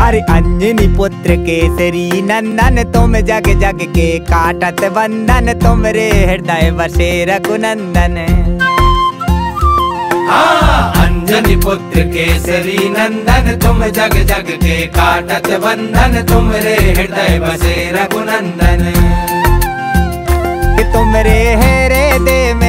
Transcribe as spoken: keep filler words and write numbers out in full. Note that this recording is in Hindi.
अरे अंजनी पुत्र केसरी नंदन तुम जग जग के काटत बंधन, तुम रे हृदय बसे रघुनंदन। हाँ, अंजनी पुत्र केसरी नंदन तुम जग जग के काटत बंधन, तुम रे हृदय बसे रघुनंदन। तुम रे है रे देव